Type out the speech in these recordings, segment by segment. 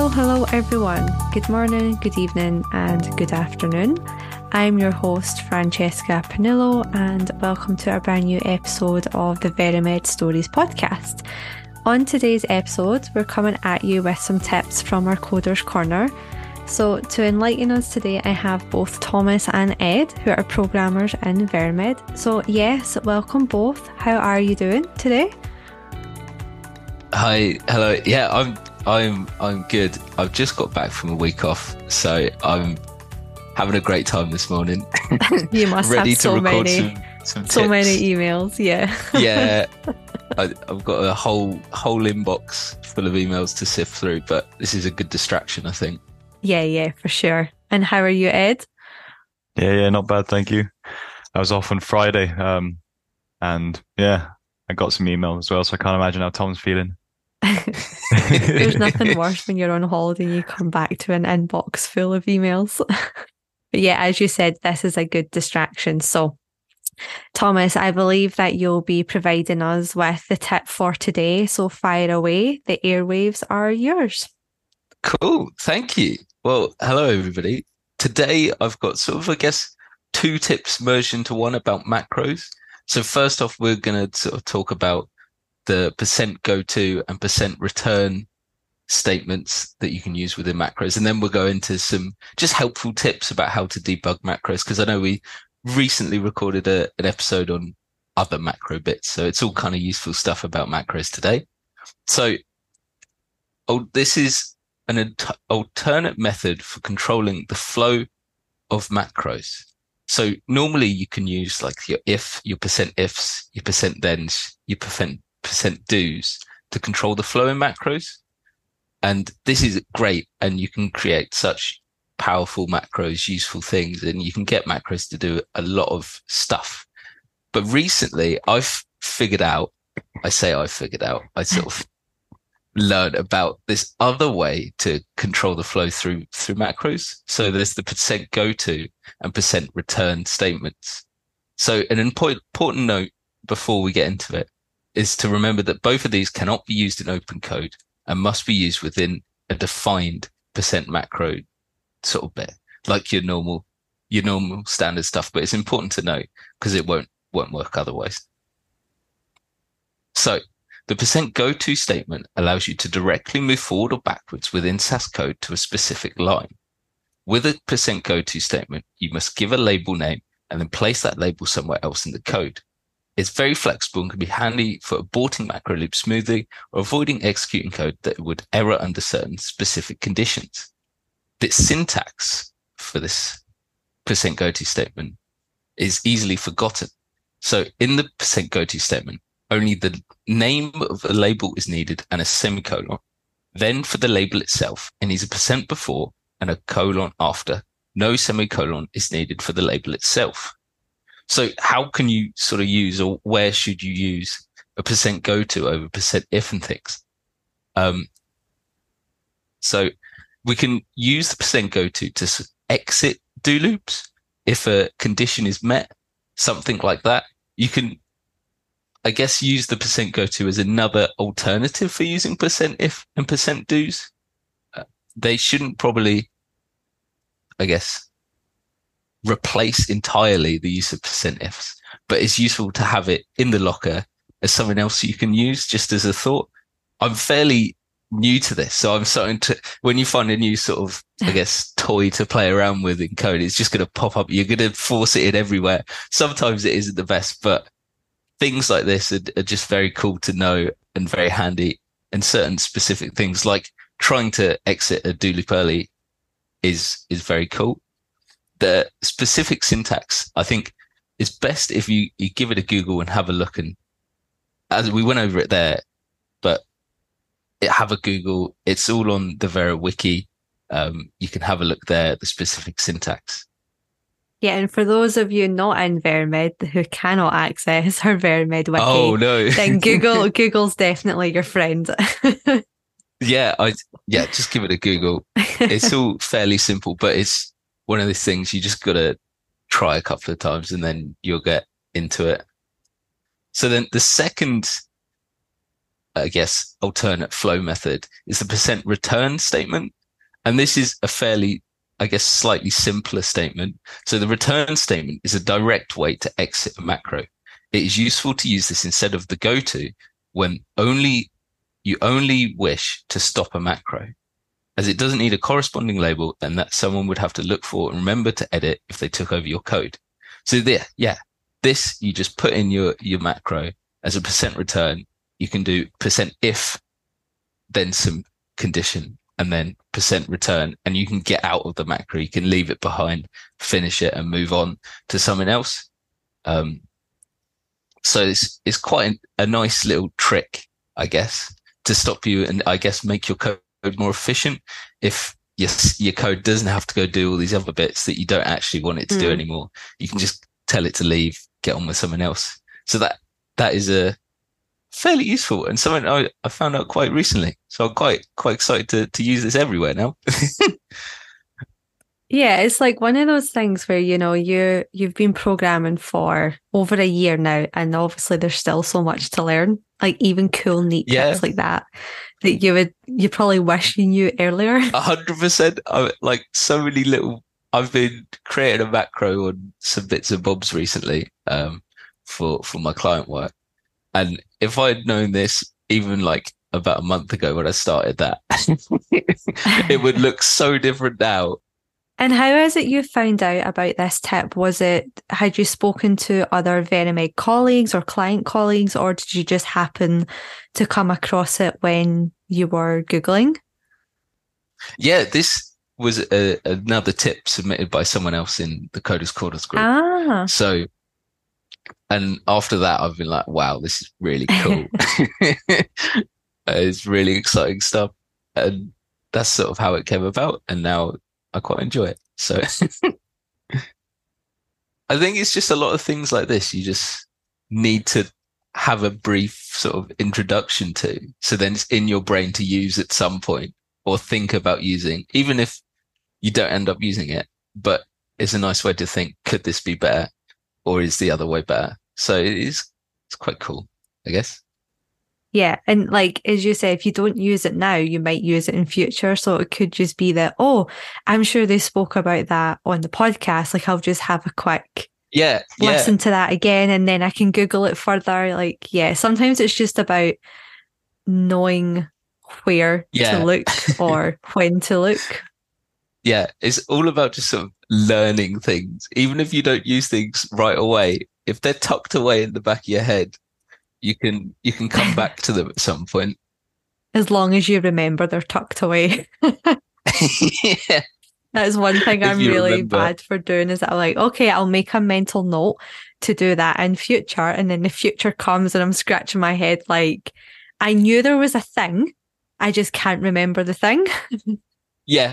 Hello everyone. Good morning, good evening, and good afternoon. I'm your host, Francesca Panillo, and welcome to our brand new episode of the Verimed Stories podcast. On today's episode, we're coming at you with some tips from our Coders Corner. So to enlighten us today, I have both Thomas and Ed, who are programmers in Verimed. So yes, welcome both. How are you doing today? Hi, hello. Yeah, I'm good. I've just got back from a week off, so I'm having a great time this morning. You must ready have to record some tips. So many emails, yeah. Yeah, I've got a whole inbox full of emails to sift through, but this is a good distraction, I think. Yeah, for sure. And how are you, Ed? Yeah, not bad, thank you. I was off on Friday, and yeah, I got some emails as well, so I can't imagine how Tom's feeling. There's nothing worse when you're on holiday and you come back to an inbox full of emails. But yeah, as you said, this is a good distraction. So, Thomas, I believe that you'll be providing us with the tip for today. So fire away. The airwaves are yours. Cool. Thank you. Well, hello, everybody. Today, I've got sort of, I guess, two tips merged into one about macros. So first off, we're going to sort of talk about the %go_to and %return statements that you can use within macros. And then we'll go into some just helpful tips about how to debug macros, because I know we recently recorded an episode on other macro bits. So it's all kind of useful stuff about macros today. So this is an alternate method for controlling the flow of macros. So normally you can use like your if, your %ifs, your %thens, your %dos to control the flow in macros. And this is great. And you can create such powerful macros, useful things, and you can get macros to do a lot of stuff. But recently I sort of learned about this other way to control the flow through macros. So there's the %go_to and %return statements. So an important note before we get into it is to remember that both of these cannot be used in open code and must be used within a defined %macro sort of bit, like your normal standard stuff. But it's important to know because it won't work otherwise. So the %go_to statement allows you to directly move forward or backwards within SAS code to a specific line. With a %go_to statement, you must give a label name and then place that label somewhere else in the code. It's very flexible and can be handy for aborting macro loops smoothly or avoiding executing code that would error under certain specific conditions. The syntax for this %go_to statement is easily forgotten. So in the %go_to statement, only the name of a label is needed and a semicolon. Then for the label itself, it needs a % before and a colon after. No semicolon is needed for the label itself. So how can you sort of use, or where should you use a %go_to over %if and things? So we can use the %go_to to exit do loops if a condition is met, something like that. You can, I guess, use the %go_to as another alternative for using %if and %dos. They shouldn't probably, I guess, replace entirely the use of %ifs, but it's useful to have it in the locker as something else you can use just as a thought. I'm fairly new to this, so I'm starting to, when you find a new sort of, I guess, toy to play around with in code, it's just going to pop up. You're going to force it in everywhere. Sometimes it isn't the best, but things like this are just very cool to know and very handy. And certain specific things like trying to exit a do loop early is very cool. The specific syntax, I think, is best if you give it a Google and have a look. And as we went over it there, but have a Google. It's all on the Vera wiki. You can have a look there at the specific syntax. Yeah, and for those of you not in Verimed who cannot access our Verimed wiki, oh no, then Google's definitely your friend. Yeah, just give it a Google. It's all fairly simple, but it's one of these things you just got to try a couple of times and then you'll get into it. So then the second, I guess, alternate flow method is the % return statement. And this is a fairly, I guess, slightly simpler statement. So the return statement is a direct way to exit a macro. It is useful to use this instead of the goto when you only wish to stop a macro, as it doesn't need a corresponding label and that someone would have to look for and remember to edit if they took over your code. So this you just put in your macro as a % return. You can do %if, then some condition, and then % return, and you can get out of the macro. You can leave it behind, finish it, and move on to something else. So it's quite a nice little trick, I guess, to stop you and I guess make your code more efficient. If your code doesn't have to go do all these other bits that you don't actually want it to do anymore, you can just tell it to leave, get on with something else. So that is a fairly useful and something I found out quite recently. So I'm quite excited to use this everywhere now. Yeah, it's like one of those things where, you've been programming for over a year now, and obviously there's still so much to learn, like even cool, neat tips like that you probably wish you knew earlier. 100%. Like so many little, I've been creating a macro on some bits and bobs recently, for my client work. And if I'd known this even like about a month ago when I started that, it would look so different now. And how is it you found out about this tip? Had you spoken to other Verimed colleagues or client colleagues, or did you just happen to come across it when you were Googling? Yeah, this was another tip submitted by someone else in the Coders Quarters group. So, and after that, I've been like, wow, this is really cool. It's really exciting stuff. And that's sort of how it came about. And now I quite enjoy it. So I think it's just a lot of things like this. You just need to have a brief sort of introduction to, so then it's in your brain to use at some point or think about using, even if you don't end up using it, but it's a nice way to think, could this be better or is the other way better? So it's quite cool, I guess. Yeah. And like, as you say, if you don't use it now, you might use it in future. So it could just be that, I'm sure they spoke about that on the podcast. Like, I'll just have a quick listen to that again, and then I can Google it further. Like, sometimes it's just about knowing where to look or when to look. Yeah. It's all about just sort of learning things. Even if you don't use things right away, if they're tucked away in the back of your head, you can come back to them at some point. As long as you remember they're tucked away. Yeah. That's one thing I'm really bad for doing, is that I'm like, okay, I'll make a mental note to do that in future. And then the future comes and I'm scratching my head like, I knew there was a thing, I just can't remember the thing. Yeah.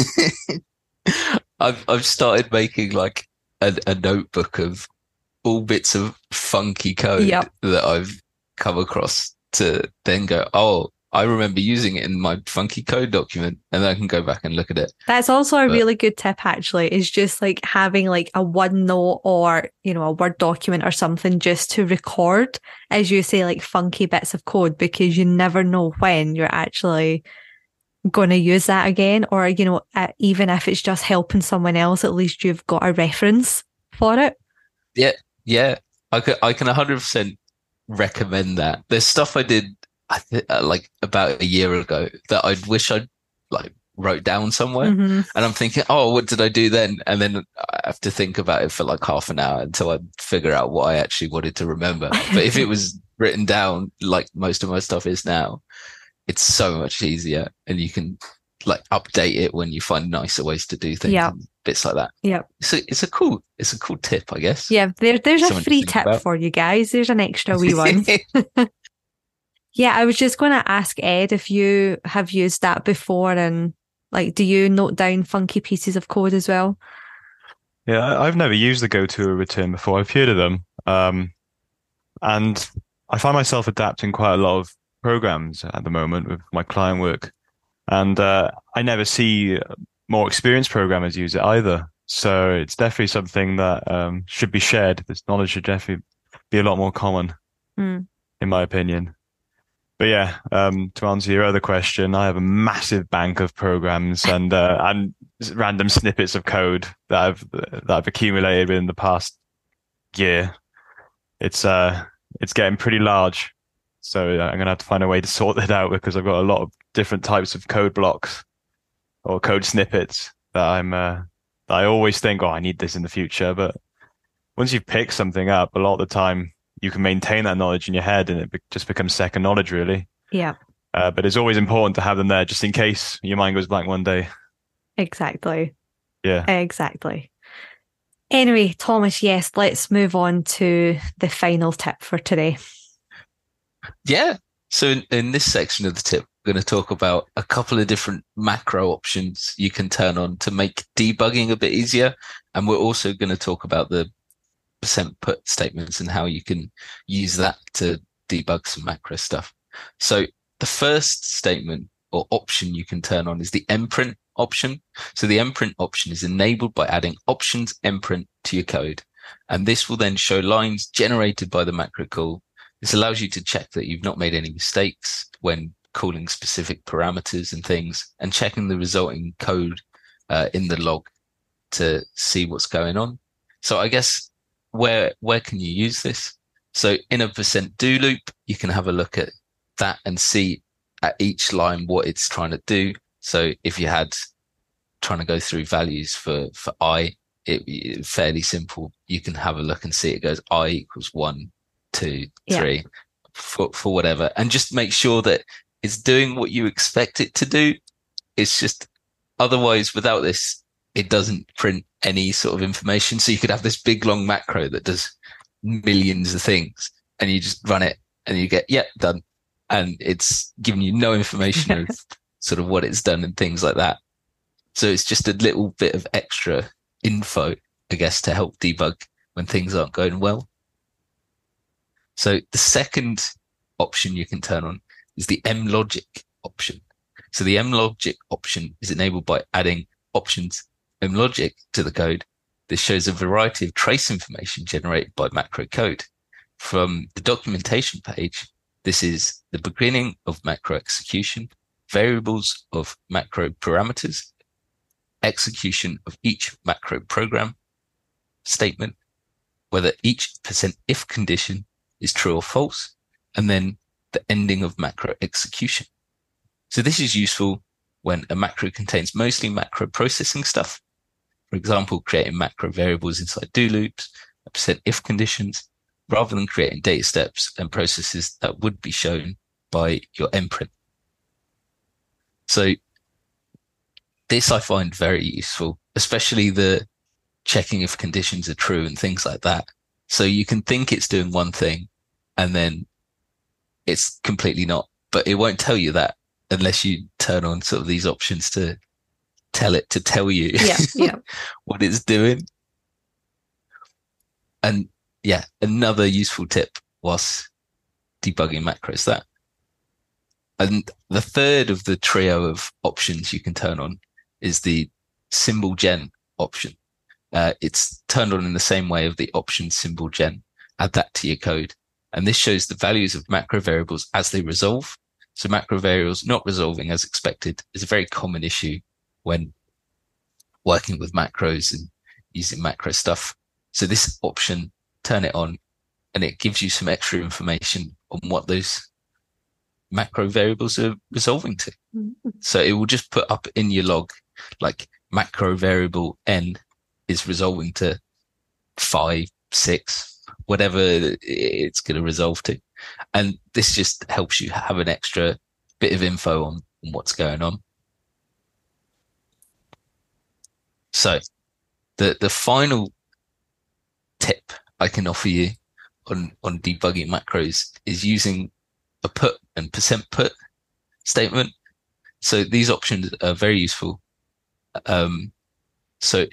I've started making like a notebook of all bits of funky code that I've come across to then go, I remember using it in my funky code document, and then I can go back and look at it. That's also a really good tip, actually, is just like having like a OneNote or, a Word document or something just to record, as you say, like funky bits of code, because you never know when you're actually going to use that again. Or, even if it's just helping someone else, at least you've got a reference for it. Yeah, I can 100% recommend that. There's stuff I did like about a year ago that I wish I'd like wrote down somewhere, and I'm thinking, what did I do then? And then I have to think about it for like half an hour until I figure out what I actually wanted to remember. But if it was written down, like most of my stuff is now, it's so much easier, and you can like update it when you find nicer ways to do things. And bits like that. Yeah. So it's a cool tip, I guess. Yeah, there's a free tip for you guys. There's an extra wee one. Yeah, I was just going to ask Ed if you have used that before, and like, do you note down funky pieces of code as well? Yeah, I've never used the goto return before. I've heard of them. And I find myself adapting quite a lot of programs at the moment with my client work. And I never see more experienced programmers use it either. So it's definitely something that should be shared. This knowledge should definitely be a lot more common, in my opinion. But yeah, to answer your other question, I have a massive bank of programs and random snippets of code that I've accumulated in the past year. It's getting pretty large, so I'm gonna have to find a way to sort that out because I've got a lot of different types of code blocks or code snippets that I always think, oh, I need this in the future. But once you pick something up, a lot of the time you can maintain that knowledge in your head, and just becomes second knowledge, really. Yeah, But it's always important to have them there just in case your mind goes blank one day. exactly. Yeah. Exactly. Anyway, Thomas, yes, let's move on to the final tip for today. Yeah. So in this section of the tip, we're going to talk about a couple of different macro options you can turn on to make debugging a bit easier. And we're also going to talk about the percent put statements and how you can use that to debug some macro stuff. So the first statement or option you can turn on is the mprint option. So the mprint option is enabled by adding options mprint to your code. And this will then show lines generated by the macro call. This allows you to check that you've not made any mistakes when calling specific parameters and things, and checking the resulting code in the log to see what's going on. So I guess where can you use this? So in a %do loop, you can have a look at that and see at each line what it's trying to do. So if you had trying to go through values for I, it fairly simple. You can have a look and see it goes I equals 1, 2, 3 for whatever, and just make sure that it's doing what you expect it to do. It's just otherwise without this, it doesn't print any sort of information. So you could have this big long macro that does millions of things, and you just run it and you get, done. And it's giving you no information of sort of what it's done and things like that. So it's just a little bit of extra info, I guess, to help debug when things aren't going well. So the second option you can turn on is the mlogic option. So the mlogic option is enabled by adding options mlogic to the code. This shows a variety of trace information generated by macro code. From the documentation page, this is the beginning of macro execution, variables of macro parameters, execution of each macro program statement, whether each %if condition is true or false, and then the ending of macro execution. So this is useful when a macro contains mostly macro processing stuff. For example, creating macro variables inside do loops, %if conditions, rather than creating data steps and processes that would be shown by your mprint. So this I find very useful, especially the checking if conditions are true and things like that. So you can think it's doing one thing and then it's completely not, but it won't tell you that unless you turn on sort of these options to tell you what it's doing. And another useful tip was debugging macros that. And the third of the trio of options you can turn on is the symbol gen option. It's turned on in the same way of the option symbol gen. Add that to your code. And this shows the values of macro variables as they resolve. So macro variables not resolving as expected is a very common issue when working with macros and using macro stuff. So this option, turn it on, and it gives you some extra information on what those macro variables are resolving to. Mm-hmm. So it will just put up in your log, like macro variable n is resolving to 5, 6, whatever it's going to resolve to. And this just helps you have an extra bit of info on what's going on. So the final tip I can offer you on debugging macros is using a put and %put statement. So these options are very useful. So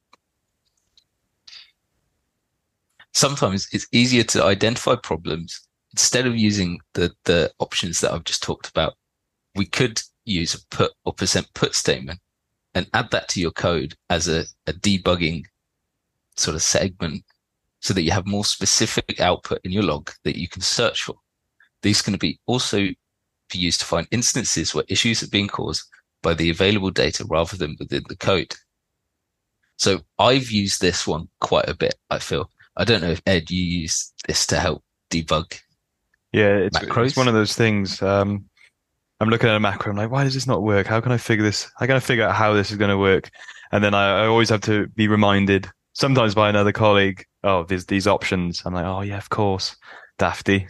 sometimes it's easier to identify problems. Instead of using the options that I've just talked about, we could use a put or %put statement and add that to your code as a debugging sort of segment so that you have more specific output in your log that you can search for. These can be also be used to find instances where issues have been caused by the available data rather than within the code. So I've used this one quite a bit, I feel. I don't know if, Ed, you use this to help debug It's macros? one of those things. I'm looking at a macro. I'm like, why does this not work? How can I figure this? How can I figure out how this is going to work? And then I always have to be reminded, sometimes by another colleague, oh, there's these options. I'm like, oh yeah, of course, dafty.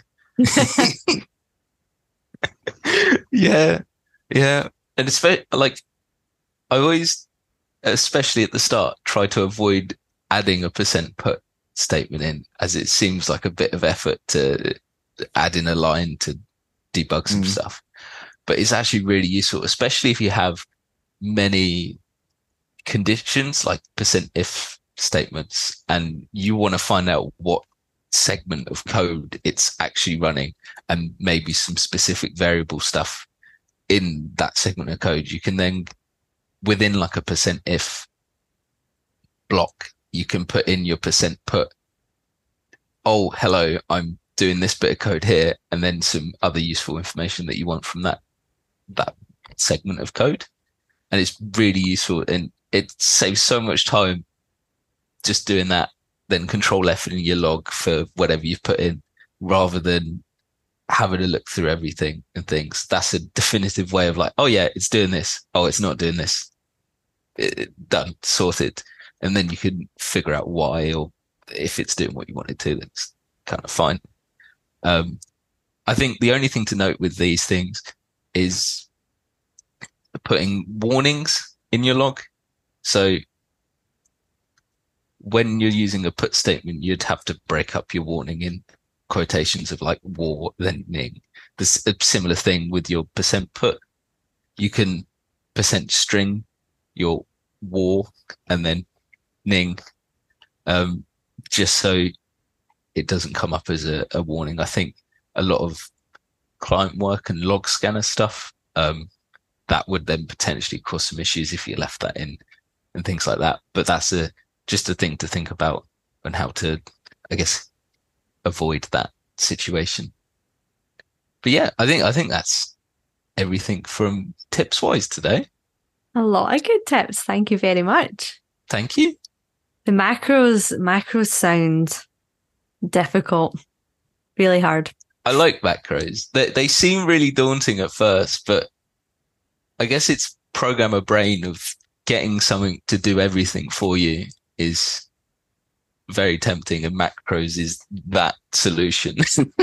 Yeah, yeah. And it's like, I always, especially at the start, try to avoid adding a percent put statement in, as it seems like a bit of effort to add in a line to debug some stuff. But it's actually really useful, especially if you have many conditions like percent if statements and you want to find out what segment of code it's actually running and maybe some specific variable stuff in that segment of code. You can then, within like a percent if block, you can put in your percent put, oh, hello, I'm doing this bit of code here, and then some other useful information that you want from that segment of code. And it's really useful, and it saves so much time just doing that, then control F in your log for whatever you've put in, rather than having to look through everything and things. That's a definitive way of like, oh yeah, it's doing this. Oh, it's not doing this. Done, sorted. And then you can figure out why, or if it's doing what you want it to, then it's kind of fine. I think the only thing to note with these things is putting warnings in your log. So when you're using a put statement, you'd have to break up your warning in quotations of like war, then ning. There's a similar thing with your percent put. You can percent string your war and then ning, just so it doesn't come up as a warning. I think a lot of client work and log scanner stuff, that would then potentially cause some issues if you left that in and things like that. But that's just a thing to think about and how to, I guess, avoid that situation. But yeah, I think that's everything from tips wise today. A lot of good tips. Thank you very much. Thank you. The macros sound difficult, really hard. I like macros. They seem really daunting at first, but I guess it's programmer brain of getting something to do everything for you is very tempting, and macros is that solution.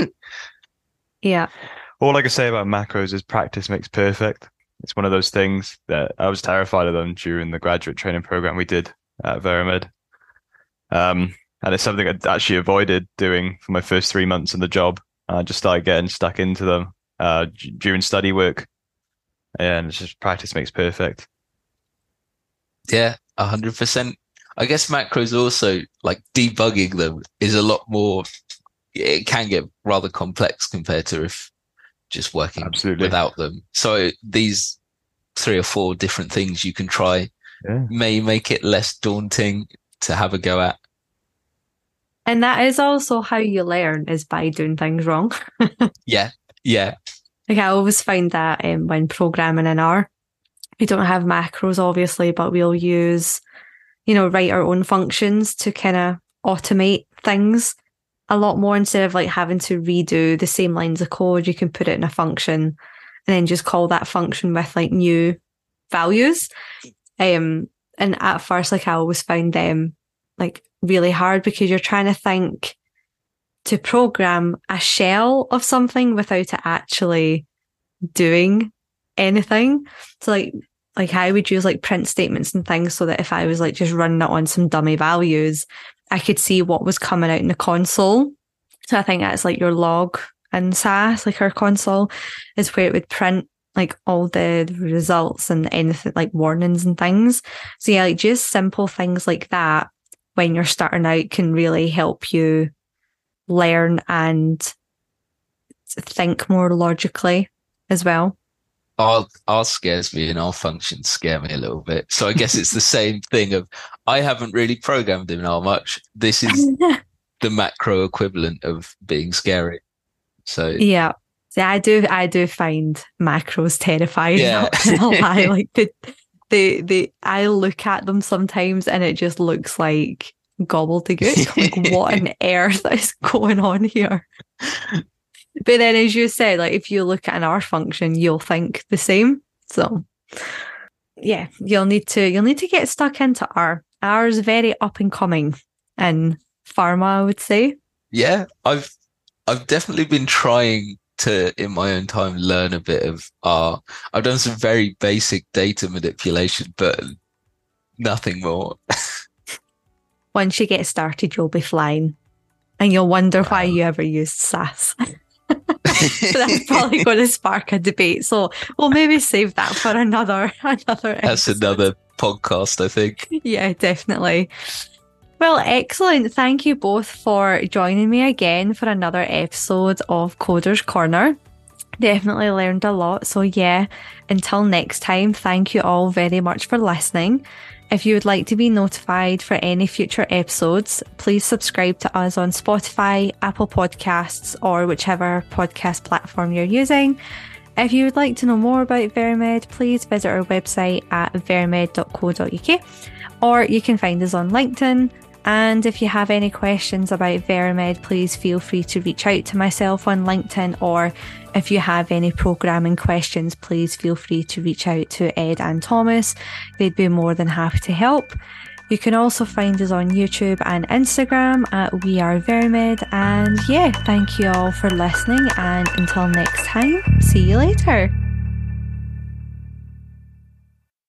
Yeah. All I can say about macros is practice makes perfect. It's one of those things that I was terrified of them during the graduate training program we did at Verimed. And it's something I actually avoided doing for my first 3 months in the job. I just started getting stuck into them during study work. And it's just practice makes perfect. Yeah, 100%. I guess macros also, like debugging them is a lot more, it can get rather complex compared to if just working without them. So these 3 or 4 different things you can try may make it less daunting to have a go at. And that is also how you learn, is by doing things wrong. Yeah. Like I always find that when programming in R, we don't have macros obviously, but we'll use, write our own functions to kind of automate things a lot more, instead of like having to redo the same lines of code. You can put it in a function and then just call that function with like new values. And at first, like I always found them like really hard, because you're trying to think to program a shell of something without it actually doing anything. So like I would use like print statements and things so that if I was like just running it on some dummy values, I could see what was coming out in the console. So I think that's like your log in SAS, like our console is where it would print like all the results and anything like warnings and things. So yeah, like just simple things like that when you're starting out can really help you learn and think more logically as well. R scares me and R functions scare me a little bit. So I guess it's the same thing of, I haven't really programmed in R much. This is the macro equivalent of being scary. So yeah, See, I do find macros terrifying. Yeah. Not gonna lie. Like I look at them sometimes and it just looks like gobbledygook. Like, what on earth is going on here? But then, as you said, like if you look at an R function, you'll think the same. So, yeah, you'll need to get stuck into R. R is very up and coming in pharma, I would say. Yeah, I've definitely been trying to, in my own time, learn a bit of R. I've done some very basic data manipulation, but nothing more. Once you get started, you'll be flying, and you'll wonder why you ever used SAS. That's probably going to spark a debate. So we'll maybe save that for another episode. That's another podcast, I think. Yeah, definitely. Well, excellent. Thank you both for joining me again for another episode of Coders Corner. Definitely learned a lot. So yeah, until next time, thank you all very much for listening. If you would like to be notified for any future episodes, please subscribe to us on Spotify, Apple Podcasts, or whichever podcast platform you're using. If you would like to know more about Verimed, please visit our website at verimed.co.uk, or you can find us on LinkedIn. And if you have any questions about Verimed, please feel free to reach out to myself on LinkedIn, or if you have any programming questions, please feel free to reach out to Ed and Thomas. They'd be more than happy to help. You can also find us on YouTube and Instagram at We Are Verimed. And yeah, thank you all for listening, and until next time, see you later.